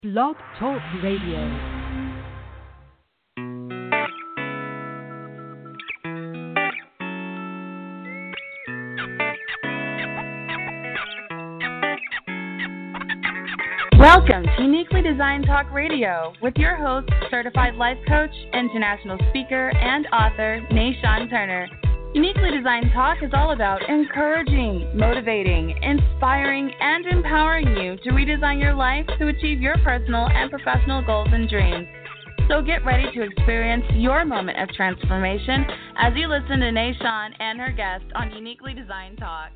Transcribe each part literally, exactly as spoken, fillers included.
Blog Talk Radio. Welcome to Uniquely Designed Talk Radio with your host, certified life coach, international speaker, and author, Nayshawn Turner. Uniquely Designed Talk is all about encouraging, motivating, inspiring, and empowering you to redesign your life to achieve your personal and professional goals and dreams. So get ready to experience your moment of transformation as you listen to Nayshawn and her guest on Uniquely Designed Talk.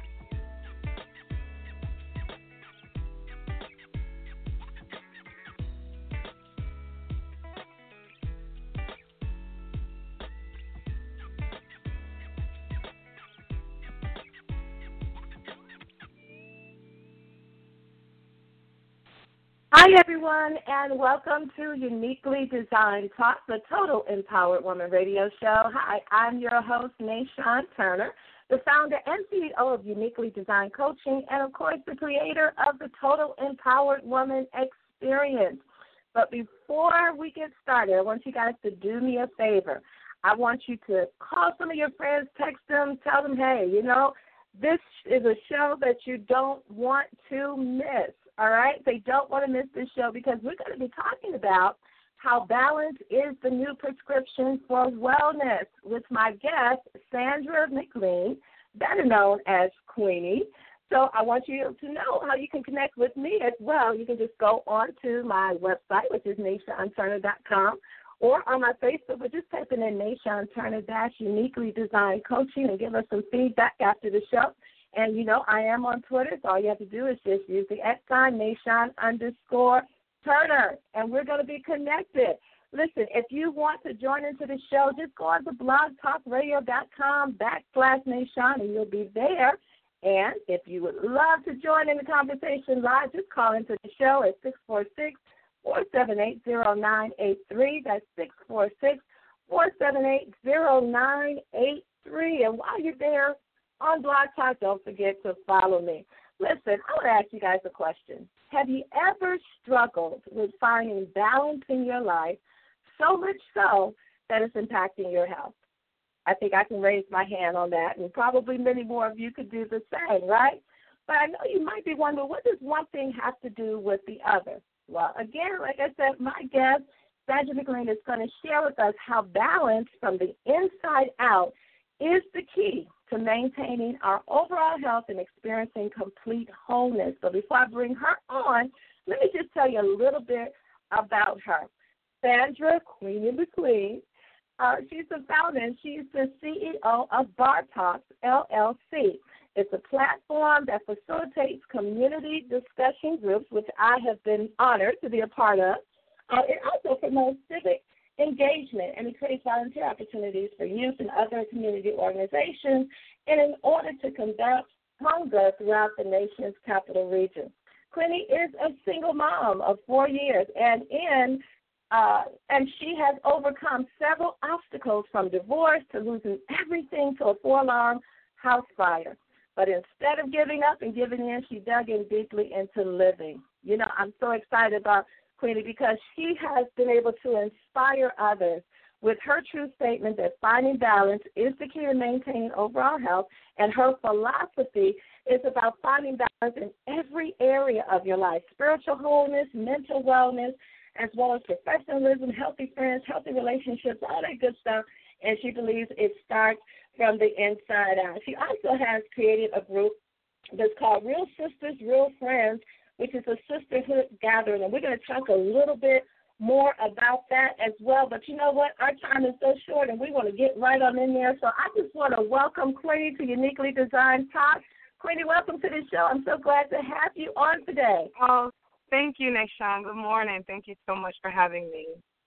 Hi, everyone, and welcome to Uniquely Designed Talk, the Total Empowered Woman radio show. Hi, I'm your host, Nayshawn Turner, the founder and C E O of Uniquely Designed Coaching, and, of course, the creator of the Total Empowered Woman Experience. But before we get started, I want you guys to do me a favor. I want you to call some of your friends, text them, tell them, hey, you know, this is a show that you don't want to miss. All right, they don't want to miss this show because we're going to be talking about how balance is the new prescription for wellness with my guest, Sandra McLean, better known as Queenie. So I want you to know how you can connect with me as well. You can just go on to my website, which is nayshawn turner dot com, or on my Facebook, but just type in Nayshawn Turner dash Uniquely Designed Coaching and give us some feedback after the show. And, you know, I am on Twitter, so all you have to do is just use the at sign, Nayshawn underscore Turner, and we're going to be connected. Listen, if you want to join into the show, just go on to blogtalkradio.com backslash Nayshawn, and you'll be there. And if you would love to join in the conversation live, just call into the show at six four six, four seven eight, zero nine eight three. That's six four six, four seven eight, zero nine eight three. And while you're there, on Blog Talk, don't forget to follow me. Listen, I want to ask you guys a question. Have you ever struggled with finding balance in your life, so much so that it's impacting your health? I think I can raise my hand on that, and probably many more of you could do the same, right? But I know you might be wondering, what does one thing have to do with the other? Well, again, like I said, my guest, Sandra McLean, is going to share with us how balance from the inside out is the key to maintaining our overall health and experiencing complete wholeness. So before I bring her on, let me just tell you a little bit about her. Sandra Queenie McLean, uh, she's the founder and she's the C E O of Bar Talks, L L C. It's a platform that facilitates community discussion groups, which I have been honored to be a part of. Uh, it also promotes civic engagement, and it creates volunteer opportunities for youth and other community organizations and in order to combat hunger throughout the nation's capital region. Queenie is a single mom of four years, and in uh, and she has overcome several obstacles from divorce to losing everything to a four-alarm house fire. But instead of giving up and giving in, she dug in deeply into living. You know, I'm so excited about Queenie because she has been able to inspire others with her true statement that finding balance is the key to maintaining overall health, and her philosophy is about finding balance in every area of your life, spiritual wholeness, mental wellness, as well as professionalism, healthy friends, healthy relationships, all that good stuff, and she believes it starts from the inside out. She also has created a group that's called Real Sisters, Real Friends, which is a sisterhood gathering, and we're going to talk a little bit more about that as well. But you know what? Our time is so short, and we want to get right on in there. So I just want to welcome Queenie to Uniquely Designed Talk. Queenie, welcome to the show. I'm so glad to have you on today. Oh, thank you, Nayshawn. Good morning. Thank you so much for having me.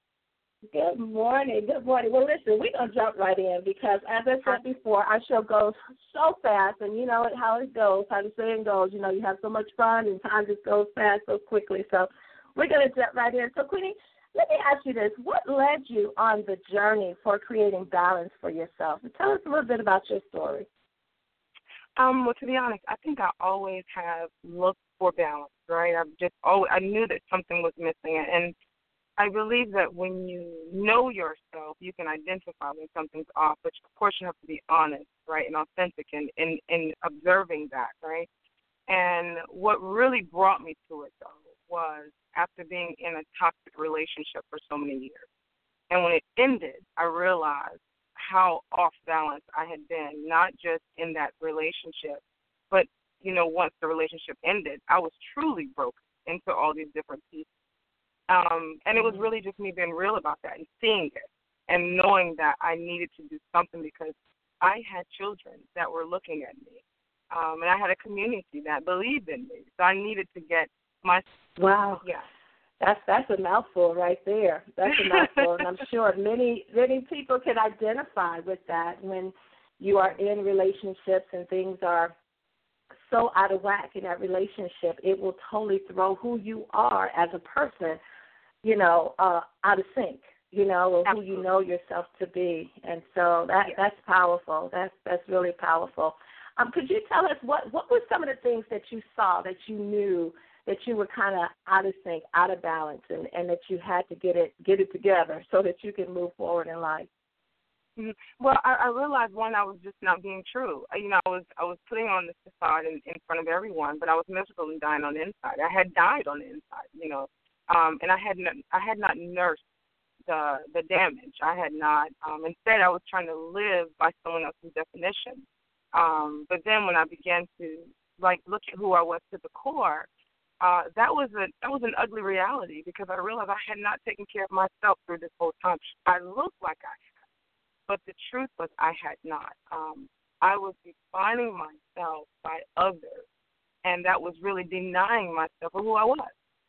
Good morning. Good morning. Well, listen, we're going to jump right in because, as I said before, our show goes so fast, and you know how it goes, how the saying goes. You know, you have so much fun, and time just goes fast so quickly. So we're going to jump right in. So, Queenie, let me ask you this. What led you on the journey for creating balance for yourself? Tell us a little bit about your story. Um, well, to be honest, I think I always have looked for balance. right? I've just oh, I knew that something was missing, and I believe that when you know yourself, you can identify when something's off. But of course, you have to be honest, right, and authentic, in in, in observing that, right. And what really brought me to it, though, was after being in a toxic relationship for so many years. And when it ended, I realized how off balance I had been, not just in that relationship, but, you know, once the relationship ended, I was truly broken into all these different pieces. Um, and it was really just me being real about that and seeing it and knowing that I needed to do something because I had children that were looking at me. Um, and I had a community that believed in me. So I needed to get my... Wow. Yeah. That's that's a mouthful right there. That's a mouthful, and I'm sure many many people can identify with that when you are in relationships and things are so out of whack in that relationship. It will totally throw who you are as a person, you know, uh, out of sync, you know, or Absolutely. Who you know yourself to be. And so that yes. that's powerful. That's that's really powerful. Um, could you tell us what what were some of the things that you saw that you knew that you were kind of out of sync, out of balance, and, and that you had to get it get it together so that you can move forward in life? Mm-hmm. Well, I, I realized, one, I was just not being true. You know, I was I was putting on this facade in, in front of everyone, but I was miserable and dying on the inside. I had died on the inside, you know, um, and I had not, I had not nursed the the damage. I had not. Um, instead, I was trying to live by someone else's definition. Um, but then when I began to like look at who I was to the core. Uh, that was a that was an ugly reality because I realized I had not taken care of myself through this whole time. I looked like I had, but the truth was I had not. Um, I was defining myself by others, and that was really denying myself of who I was.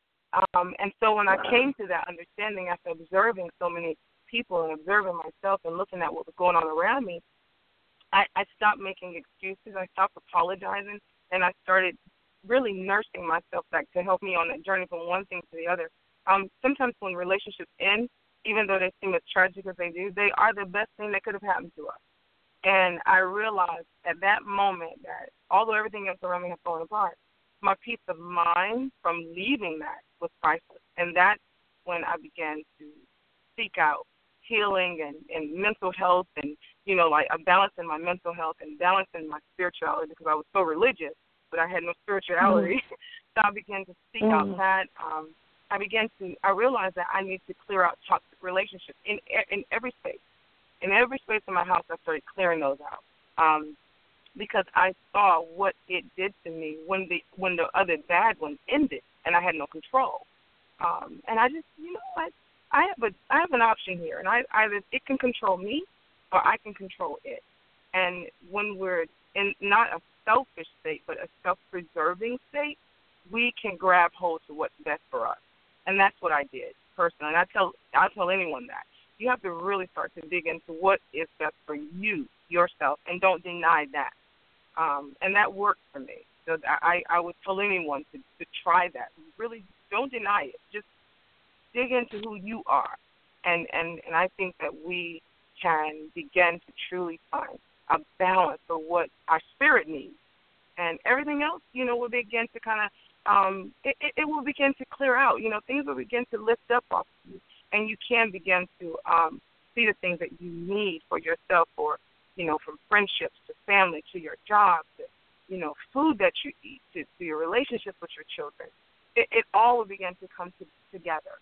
Um, and so when I came to that understanding after observing so many people and observing myself and looking at what was going on around me, I, I stopped making excuses. I stopped apologizing, and I started really nursing myself back to help me on that journey from one thing to the other. Um, sometimes when relationships end, even though they seem as tragic as they do, they are the best thing that could have happened to us. And I realized at that moment that although everything else around me had fallen apart, my peace of mind from leaving that was priceless. And that's when I began to seek out healing and, and mental health and, you know, like a balance in my mental health and balance in my spirituality because I was so religious. But I had no spirituality. Mm. So I began to seek mm. out that. Um, I began to, I realized that I need to clear out toxic relationships in in every space. In every space in my house, I started clearing those out um, because I saw what it did to me when the when the other bad one ended and I had no control. Um, and I just, you know what, I have a I have an option here, and I either it can control me or I can control it. And when we're in not a selfish state, but a self-preserving state, we can grab hold to what's best for us. And that's what I did personally. And I tell I tell anyone that. You have to really start to dig into what is best for you, yourself, and don't deny that. Um, and that worked for me. So I, I would tell anyone to, to try that. Really don't deny it. Just dig into who you are. And, and, and I think that we can begin to truly find a balance for what our spirit needs. And everything else, you know, will begin to kind of, um, it, it, it will begin to clear out. You know, things will begin to lift up off of you. And you can begin to um, see the things that you need for yourself or, you know, from friendships to family to your job to, you know, food that you eat to, to your relationship with your children. It, it all will begin to come to, together.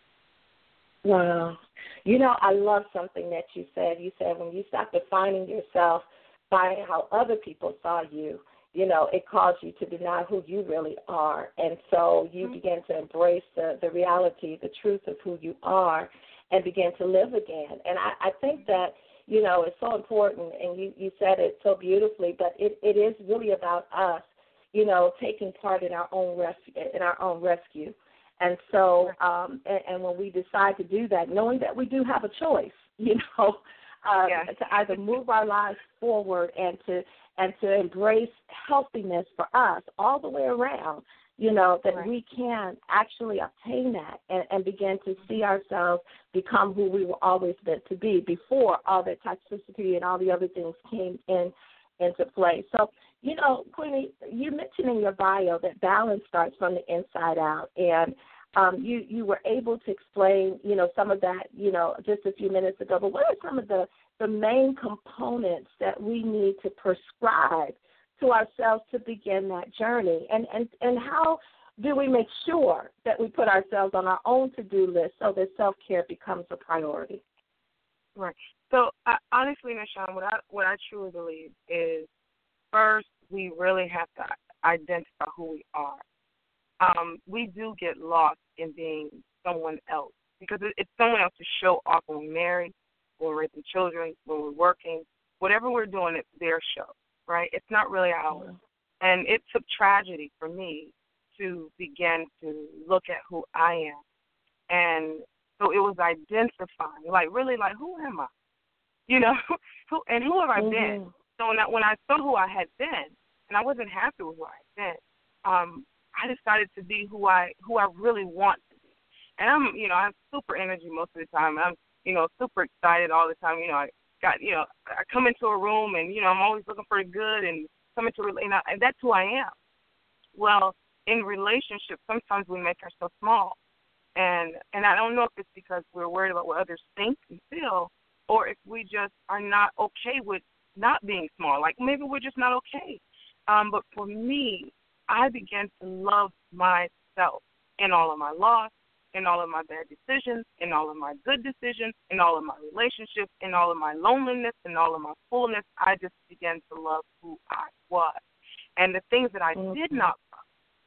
Wow. You know, I love something that you said. You said when you stop defining yourself by how other people saw you, you know, it caused you to deny who you really are. And so you mm-hmm. began to embrace the, the reality, the truth of who you are and begin to live again. And I, I think that, you know, it's so important, and you, you said it so beautifully, but it, it is really about us, you know, taking part in our own rescue, in our own rescue. And so, um, and, and when we decide to do that, knowing that we do have a choice, you know, uh, yeah. to either move our lives forward and to and to embrace healthiness for us all the way around, you know, that right. we can actually obtain that and, and begin to see ourselves become who we were always meant to be before all that toxicity and all the other things came in into play. So, you know, Queenie, you mentioned in your bio that balance starts from the inside out, and um, you, you were able to explain, you know, some of that, you know, just a few minutes ago. But what are some of the, the main components that we need to prescribe to ourselves to begin that journey? And, and, and how do we make sure that we put ourselves on our own to-do list so that self-care becomes a priority? Right. So, uh, honestly, Nishan, what I, what I truly believe is, first, we really have to identify who we are. Um, we do get lost in being someone else because it, it's someone else to show off when we're married, when we're raising children, when we're working. Whatever we're doing, it's their show, right? It's not really ours. Mm-hmm. And it took tragedy for me to begin to look at who I am. And so it was identifying, like, really, like, who am I? You know, who and who have I mm-hmm. been? So when I, when I saw who I had been, and I wasn't happy with who I had been, um, I decided to be who I who I really want to be. And I'm, you know, I have super energy most of the time. I'm, you know, super excited all the time. You know, I got, you know, I come into a room and, you know, I'm always looking for the good and come into, you know, and that's who I am. Well, in relationships, sometimes we make ourselves small. And and I don't know if it's because we're worried about what others think and feel, or if we just are not okay with not being small. Like maybe we're just not okay. Um, but for me, I began to love myself in all of my loss, in all of my bad decisions, in all of my good decisions, in all of my relationships, in all of my loneliness, in all of my fullness. I just began to love who I was. And the things that I mm-hmm. did not love,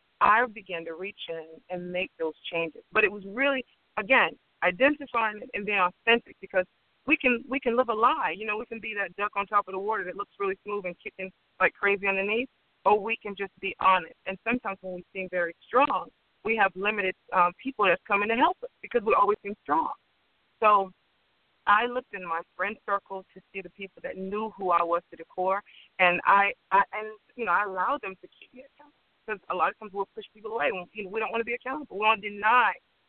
I began to reach in and make those changes. But it was really, again, identifying it and being authentic, because we can we can live a lie. You know, we can be that duck on top of the water that looks really smooth and kicking like crazy underneath, or we can just be honest. And sometimes when we seem very strong, we have limited um, people that's coming to help us because we always seem strong. So I looked in my friend circle to see the people that knew who I was to the core, and I, I and you know I allowed them to keep me accountable. Because a lot of times we'll push people away. When, you know, we don't want to be accountable. We want to deny.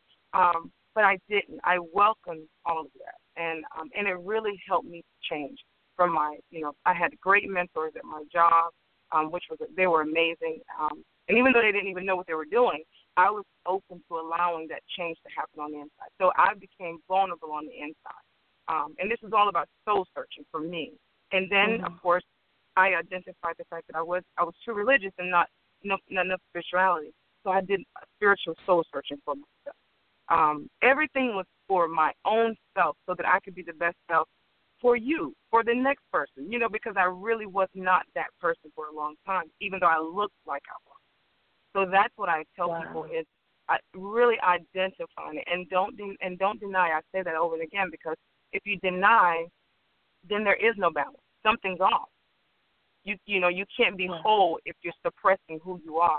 Um, but I didn't. I welcomed all of that. And um, and it really helped me change from my, you know, I had great mentors at my job, um, which was, they were amazing. Um, and even though they didn't even know what they were doing, I was open to allowing that change to happen on the inside. So I became vulnerable on the inside. Um, and this is all about soul searching for me. And then, mm-hmm. of course, I identified the fact that I was I was too religious and not enough, not enough spirituality. So I did spiritual soul searching for myself. Um, everything was for my own self so that I could be the best self for you, for the next person, you know, because I really was not that person for a long time, even though I looked like I was. So that's what I tell wow. people is I really identifying it and don't de- and don't deny. I say that over and again because if you deny, then there is no balance. Something's off. You you know, you can't be whole if you're suppressing who you are.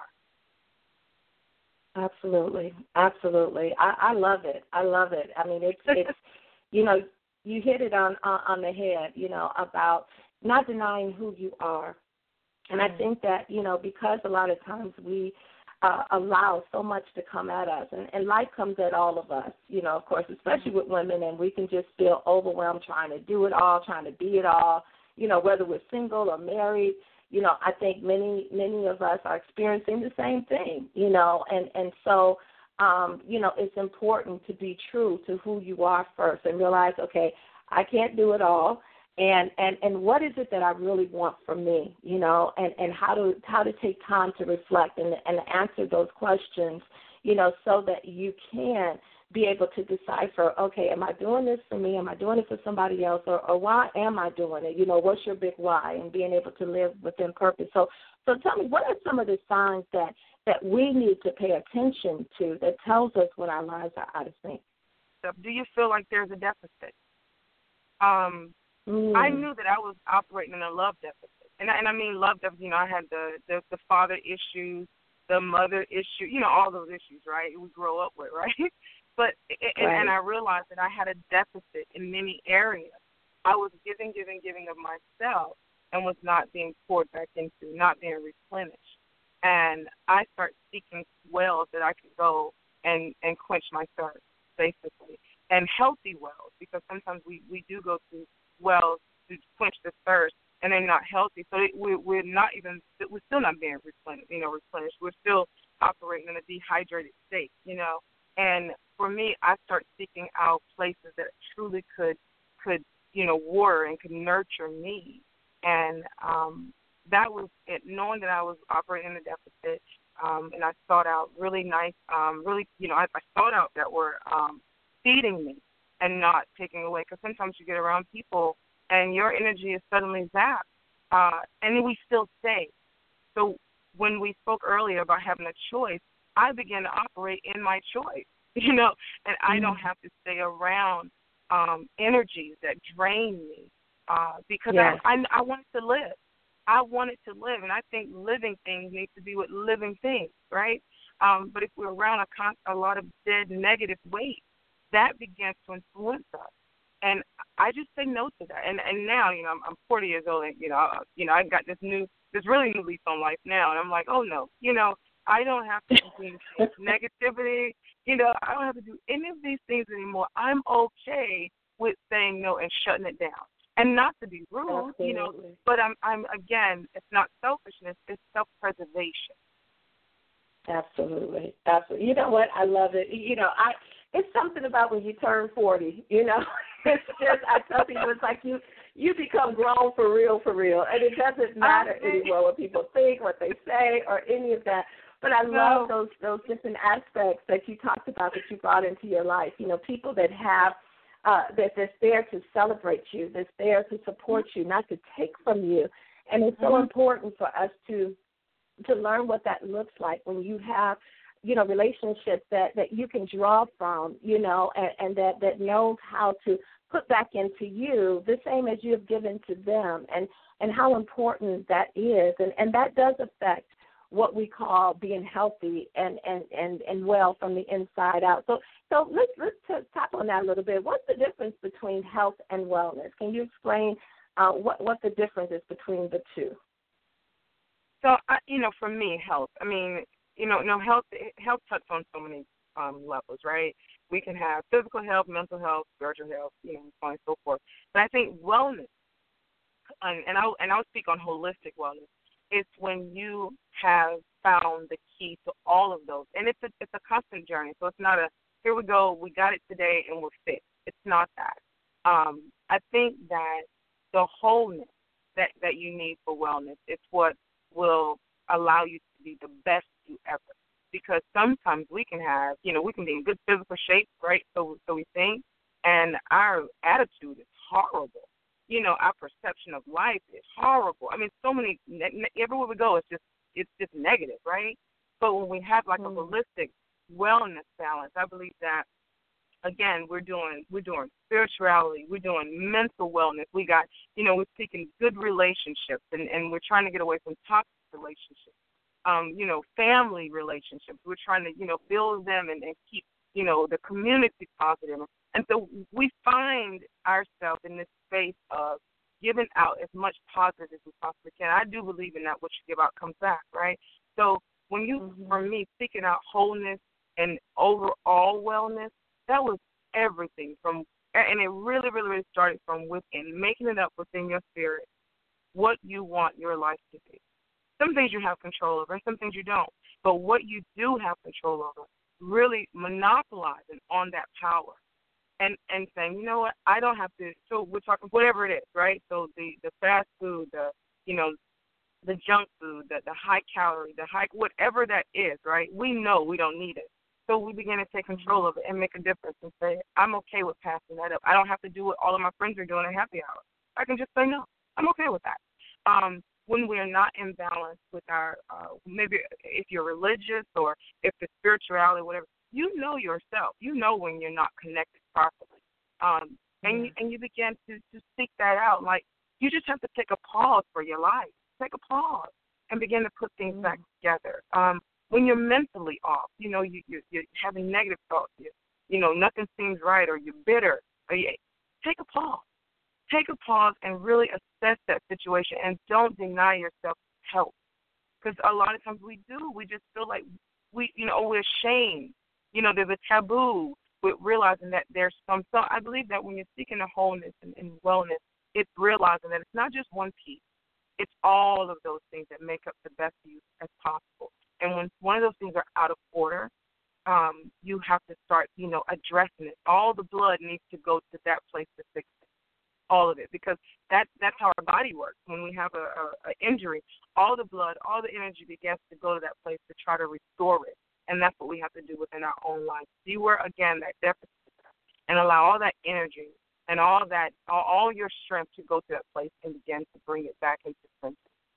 Absolutely, absolutely. I, I love it. I love it. I mean, it's it's you know, you hit it on on, on the head. You know, about not denying who you are, and mm-hmm. I think that you know because a lot of times we uh, allow so much to come at us, and, and life comes at all of us. You know, of course, especially mm-hmm. with women, and we can just feel overwhelmed trying to do it all, trying to be it all. You know, whether we're single or married, you know, I think many, many of us are experiencing the same thing, you know, and, and so, um, you know, it's important to be true to who you are first and realize, okay, I can't do it all, and, and, and what is it that I really want from me, you know, and, and how to how to take time to reflect and, and answer those questions, you know, so that you can be able to decipher, okay, am I doing this for me? Am I doing it for somebody else? Or, or why am I doing it? You know, what's your big why? And being able to live within purpose. So so tell me, what are some of the signs that, that we need to pay attention to that tells us when our lives are out of sync? Do you feel like there's a deficit? Um, mm. I knew that I was operating in a love deficit. And I, and I mean love deficit, you know, I had the, the, the father issues, the mother issue, you know, all those issues, right, we grow up with, right? But and, right. and I realized that I had a deficit in many areas. I was giving, giving, giving of myself and was not being poured back into, not being replenished. And I started seeking wells that I could go and, and quench my thirst, basically, and healthy wells, because sometimes we, we do go to wells to quench the thirst and they're not healthy. So it, we, we're not even, we're still not being replenished, you know, replenished. We're still operating in a dehydrated state, you know. And for me, I start seeking out places that truly could, could, you know, water and could nurture me. And um, that was it, knowing that I was operating in a deficit. Um, and I sought out really nice, um, really, you know, I, I sought out that were um, feeding me and not taking away. Because sometimes you get around people and your energy is suddenly zapped, uh, and we still stay. So when we spoke earlier about having a choice, I began to operate in my choice, you know, and I mm-hmm. don't have to stay around um, energies that drain me uh, because yes. I, I, I wanted to live. I wanted to live, and I think living things need to be with living things, right? Um, but if we're around a, con- a lot of dead negative weight, that begins to influence us. And I just say no to that. And and now, you know, I'm, I'm forty years old, and you know, I, you know, I got this new, this really new lease on life now, and I'm like, oh no, you know, I don't have to continue to negativity. You know, I don't have to do any of these things anymore. I'm okay with saying no and shutting it down. And not to be rude, Absolutely. you know, but I'm, I'm again, it's not selfishness, it's self-preservation. Absolutely, absolutely. You know what? I love it. You know, I it's something about when you turn forty. You know, it's just I tell people it's like you you become grown for real, for real, and it doesn't matter anymore what people think, what they say, or any of that. But I love those those different aspects that you talked about that you brought into your life. You know, people that have. Uh, that that's there to celebrate you, that's there to support you, not to take from you. And it's so mm-hmm. important for us to to learn what that looks like when you have, you know, relationships that, that you can draw from, you know, and, and that, that knows how to put back into you the same as you have given to them, and, and how important that is. And, and that does affect what we call being healthy and, and, and, and well from the inside out. So so let's let's tap on that a little bit. What's the difference between health and wellness? Can you explain uh, what what the difference is between the two? So I, you know, for me, health. I mean, you know, no health health touches on so many um, levels, right? We can have physical health, mental health, spiritual health, you know, so on and so forth. But I think wellness, and, and I'll and I'll speak on holistic wellness. It's when you have found the key to all of those. And it's a, it's a constant journey. So it's not a, here we go, we got it today and we're fixed. It's not that. Um, I think that the wholeness that, that you need for wellness is what will allow you to be the best you ever. Because sometimes we can have, you know, we can be in good physical shape, right? So, so we think, and our attitude is horrible. You know, our perception of life is horrible. I mean, so many, everywhere we go, it's just it's just negative, right? But when we have like mm-hmm. a holistic wellness balance, I believe that, again, we're doing we're doing spirituality, we're doing mental wellness. We got, you know, we're seeking good relationships, and, and we're trying to get away from toxic relationships. Um, you know, family relationships. We're trying to, you know, build them and, and keep, you know, the community positive. And so we find ourselves in this space of giving out as much positive as we possibly can. I do believe in that. What you give out comes back, right? So when you, mm-hmm. for me, seeking out wholeness and overall wellness, that was everything from, and it really, really, really started from within, making it up within your spirit, what you want your life to be. Some things you have control over and some things you don't. But what you do have control over, really monopolizing on that power. And and saying, you know what, I don't have to, so we're talking whatever it is, right? So the, the fast food, the, you know, the junk food, the, the high calorie, the high, whatever that is, right? We know we don't need it. So we begin to take control of it and make a difference and say, I'm okay with passing that up. I don't have to do what all of my friends are doing at happy hour. I can just say no. I'm okay with that. Um, when we're not in balance with our, uh, maybe if you're religious or if it's spirituality, whatever, you know yourself. You know when you're not connected properly. Um, and, you, and you begin to, to seek that out. Like, you just have to take a pause for your life. Take a pause and begin to put things mm-hmm. back together. Um, when you're mentally off, you know, you, you, you're having negative thoughts, you, you know, nothing seems right, or you're bitter, or you, take a pause. Take a pause and really assess that situation, and don't deny yourself help. Because a lot of times we do. We just feel like we, you know, we're ashamed. You know, there's a taboo with realizing that there's some. So I believe that when you're seeking a wholeness and, and wellness, it's realizing that it's not just one piece. It's all of those things that make up the best you as possible. And when one of those things are out of order, um, you have to start, you know, addressing it. All the blood needs to go to that place to fix it, all of it, because that, that's how our body works. When we have a, a, a injury, all the blood, all the energy begins to go to that place to try to restore it. And that's what we have to do within our own lives. See where, again, that deficit, and allow all that energy and all that, all, all your strength to go to that place and begin to bring it back into center.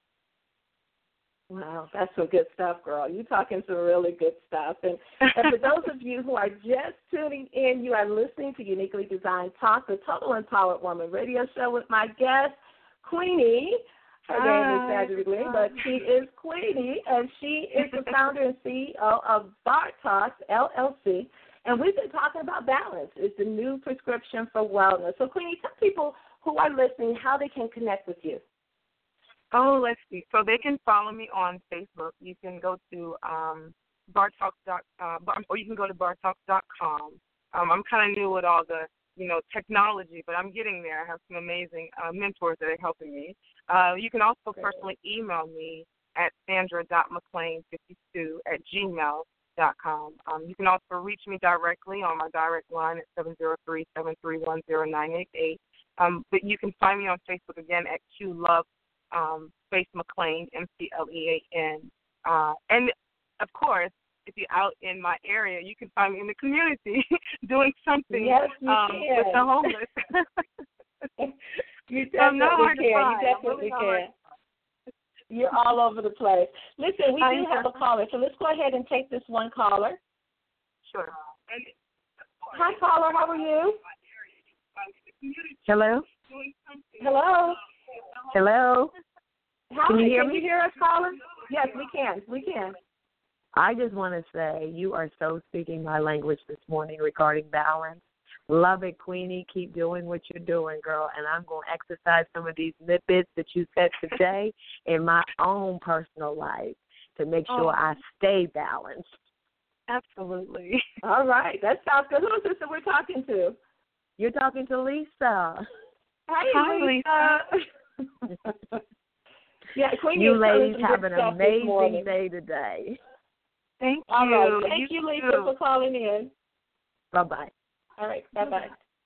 Wow, that's some good stuff, girl. You're talking some really good stuff. And, and for those of you who are just tuning in, you are listening to Uniquely Designed Talk, the Total Empowered Woman radio show with my guest, Queenie. Her name is Sandra Green, but she is Queenie, and she is the founder and C E O of Bar Talks, L L C. And we've been talking about balance. It's the new prescription for wellness. So, Queenie, tell people who are listening how they can connect with you. Oh, let's see. So they can follow me on Facebook. You can go to um, bartalks dot uh, or you can go to bartalks dot com. Um, I'm kind of new with all the, you know, technology, but I'm getting there. I have some amazing uh, mentors that are helping me. Uh, you can also Great. personally email me at sandra dot mcclain fifty-two at gmail dot com. Um, you can also reach me directly on my direct line at seven zero three, seven three one, zero nine eight eight. Um, but you can find me on Facebook again at Q Love um, Faith McClain, M C L E A N. Uh, and, of course, if you're out in my area, you can find me in the community doing something yes, you um, can. with the homeless. you definitely so can. You definitely can. You're all over the place. Listen, we do have a caller, so let's go ahead and take this one caller. Sure. Hi, caller. How are you? Hello? Hello? Hello? Hi, can you hear can me? you hear us, caller? Yes, we can. We can. I just want to say you are so speaking my language this morning regarding balance. Love it, Queenie. Keep doing what you're doing, girl. And I'm going to exercise some of these tidbits that you said today in my own personal life to make sure oh. I stay balanced. Absolutely. All right. That sounds good. Who is this that we're talking to? You're talking to Lisa. Hey, Hi, Lisa. yeah, Queenie you ladies have an amazing day today. Thank you. All right. Thank you, you Lisa, too. for calling in. Bye-bye. All right. Bye-bye.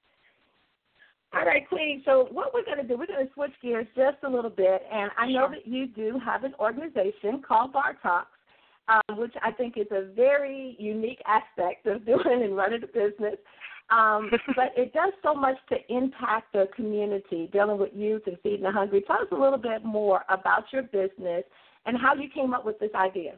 All right, Queen. So what we're going to do, we're going to switch gears just a little bit. And I know that you do have an organization called Bar Talks, um, which I think is a very unique aspect of doing and running a business. Um, but it does so much to impact the community, dealing with youth and feeding the hungry. Tell us a little bit more about your business and how you came up with this idea.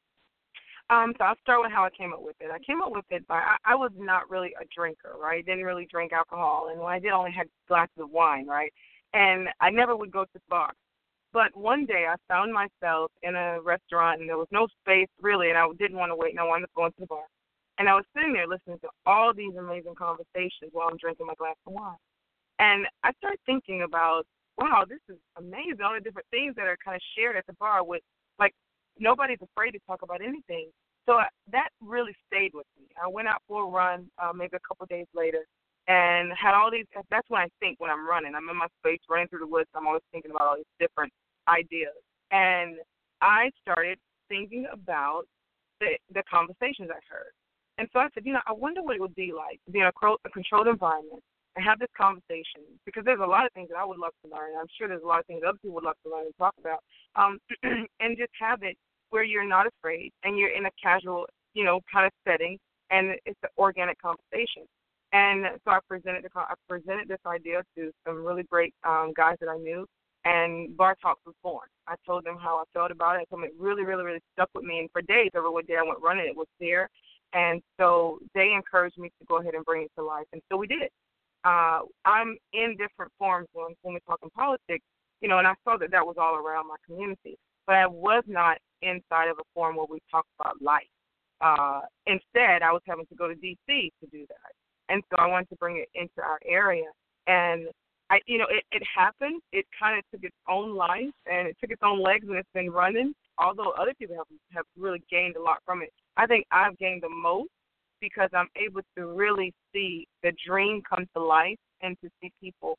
Um, so I'll start with how I came up with it. I came up with it by, I, I was not really a drinker, right? Didn't really drink alcohol. And when I did, I only had glasses of wine, right? And I never would go to the bar. But one day I found myself in a restaurant and there was no space really, and I didn't want to wait and I wanted to go into the bar. And I was sitting there listening to all these amazing conversations while I'm drinking my glass of wine. And I started thinking about, wow, this is amazing, all the different things that are kind of shared at the bar with, like, nobody's afraid to talk about anything. So I, that really stayed with me. I went out for a run uh, maybe a couple of days later and had all these, that's when I think when I'm running. I'm in my space running through the woods. I'm always thinking about all these different ideas. And I started thinking about the, the conversations I heard. And so I said, you know, I wonder what it would be like to be in a, cro- a controlled environment and have this conversation, because there's a lot of things that I would love to learn. I'm sure there's a lot of things other people would love to learn and talk about, um, and just have it where you're not afraid and you're in a casual, you know, kind of setting, and it's an organic conversation. And so I presented the, I presented this idea to some really great um, guys that I knew, and Bar Talks was born. I told them how I felt about it. I told them it really, really, really stuck with me. And for days, every day I went running, it was there. And so they encouraged me to go ahead and bring it to life. And so we did. Uh, I'm in different forms when, when we're talking politics, you know, and I saw that that was all around my community. But I was not inside of a forum where we talked about life. Uh, instead, I was having to go to D C to do that. And so I wanted to bring it into our area. And, I, you know, it, it happened. It kind of took its own life, and it took its own legs, and it's been running, although other people have, have really gained a lot from it. I think I've gained the most because I'm able to really see the dream come to life and to see people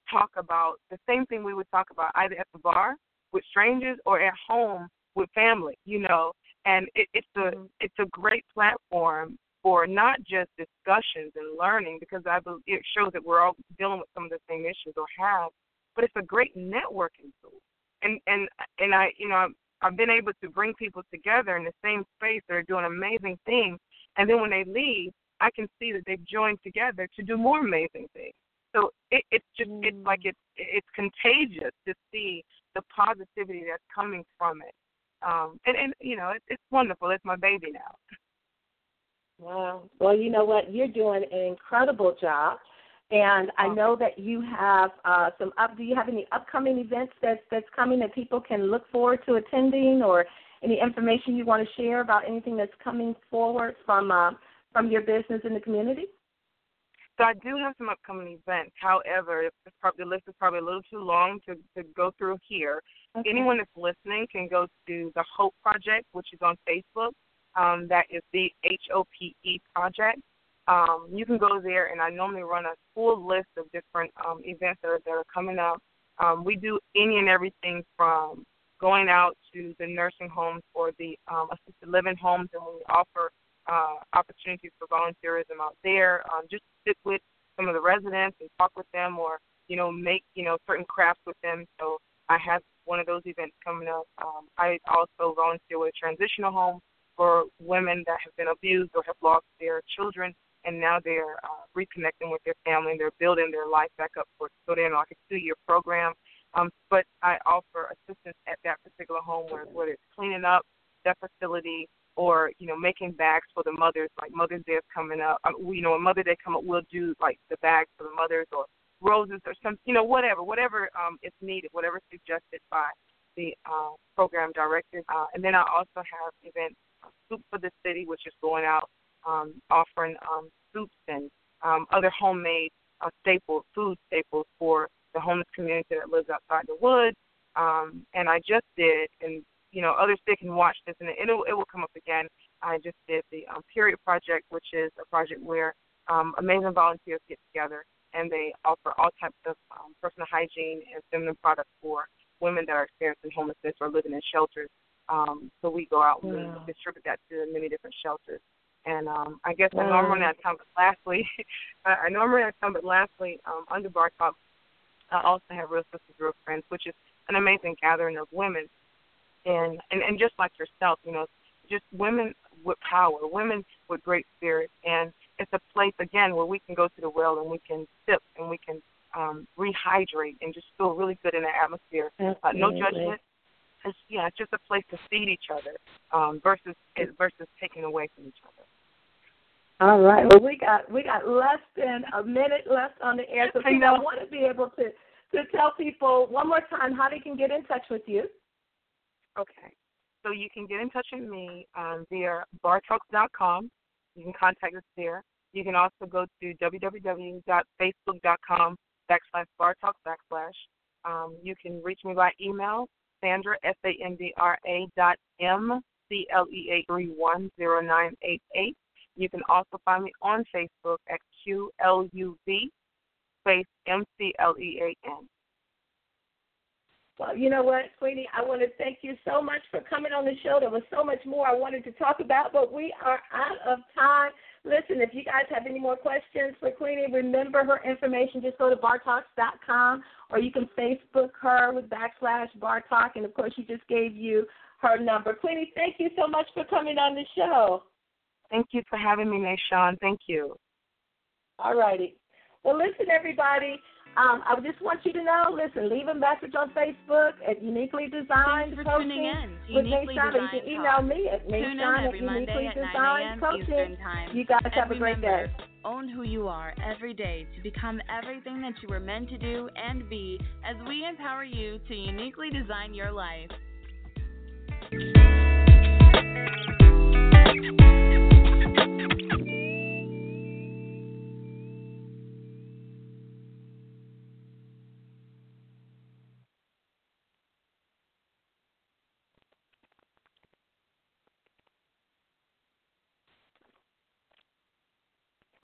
talk about the same thing we would talk about either at the bar with strangers or at home with family, you know. And it, it's a mm-hmm. it's a great platform for not just discussions and learning, because I believe it shows that we're all dealing with some of the same issues or have, but it's a great networking tool. And and and I you know I've, I've been able to bring people together in the same space that are doing amazing things, and then when they leave, I can see that they've joined together to do more amazing things. So it, it's just mm. it's like it's it's contagious to see the positivity that's coming from it. Um, and, and, you know, it, it's wonderful. It's my baby now. Wow. Well, you know what? You're doing an incredible job. And I know that you have uh, some up. Do you have any upcoming events that's, that's coming that people can look forward to attending, or any information you want to share about anything that's coming forward from uh, from your business in the community? So I do have some upcoming events. However, it's probably, the list is probably a little too long to, to go through here. Okay. Anyone that's listening can go to the Hope Project, which is on Facebook. Um, that is the H O P E Project. Um, you can go there, and I normally run a full list of different um, events that are, that are coming up. Um, we do any and everything from going out to the nursing homes or the um, assisted living homes, and we offer Uh, opportunities for volunteerism out there. Um, just sit with some of the residents and talk with them, or you know, make you know certain crafts with them. So I have one of those events coming up. Um, I also volunteer with a transitional home for women that have been abused or have lost their children, and now they're uh, reconnecting with their family and they're building their life back up. For so they're in like a two-year program. Um, but I offer assistance at that particular home, where whether it's cleaning up that facility, or, you know, making bags for the mothers, like Mother's Day is coming up. Um, you know, when Mother's Day come up, we'll do, like, the bags for the mothers, or roses, or some, you know, whatever, whatever um, is needed, whatever is suggested by the uh, program director. Uh, and then I also have events, uh, Soup for the City, which is going out, um, offering um, soups and um, other homemade uh, staples, food staples for the homeless community that lives outside the woods. Um, and I just did, and you know, others they can watch this, and it it will come up again. I just did the um, Period Project, which is a project where um, amazing volunteers get together, and they offer all types of um, personal hygiene and feminine products for women that are experiencing homelessness or living in shelters. Um, so we go out and wow. we distribute that to many different shelters. And um, I guess wow. I know I'm running out of time, but lastly, I know I'm running out of time, but lastly, um, under Bar Talk, I also have Real Sisters, Real Friends, which is an amazing gathering of women. And, and and just like yourself, you know, just women with power, women with great spirit. And it's a place, again, where we can go to the well and we can sip and we can um, rehydrate and just feel really good in the atmosphere. Uh, no judgment. It's, yeah, it's just a place to feed each other um, versus versus taking away from each other. All right. Well, we got we got less than a minute left on the air, so I, I want to be able to, to tell people one more time how they can get in touch with you. Okay, so you can get in touch with me um, via bar talks dot com. You can contact us there. You can also go to w w w dot facebook dot com backslash bartalks backslash. Um, you can reach me by email, Sandra, S A N D R A dot M C L E A three one zero nine eight eight. You can also find me on Facebook at Q L U V space M C L E A N. Well, you know what, Queenie, I want to thank you so much for coming on the show. There was so much more I wanted to talk about, but we are out of time. Listen, if you guys have any more questions for Queenie, remember her information. Just go to bar talks dot com, or you can Facebook her with backslash bartalk, and, of course, she just gave you her number. Queenie, thank you so much for coming on the show. Thank you for having me, Nashawn. Thank you. All righty. Well, listen, everybody. Um, I just want you to know, listen, leave a message on Facebook at Uniquely Designed Thanks for Coaching tuning in. with Uniquely Nashawn. You can email me at Nashawn at Uniquely Designed Coaching. You guys have a great day. Own who you are every day to become everything that you were meant to do and be, as we empower you to uniquely design your life.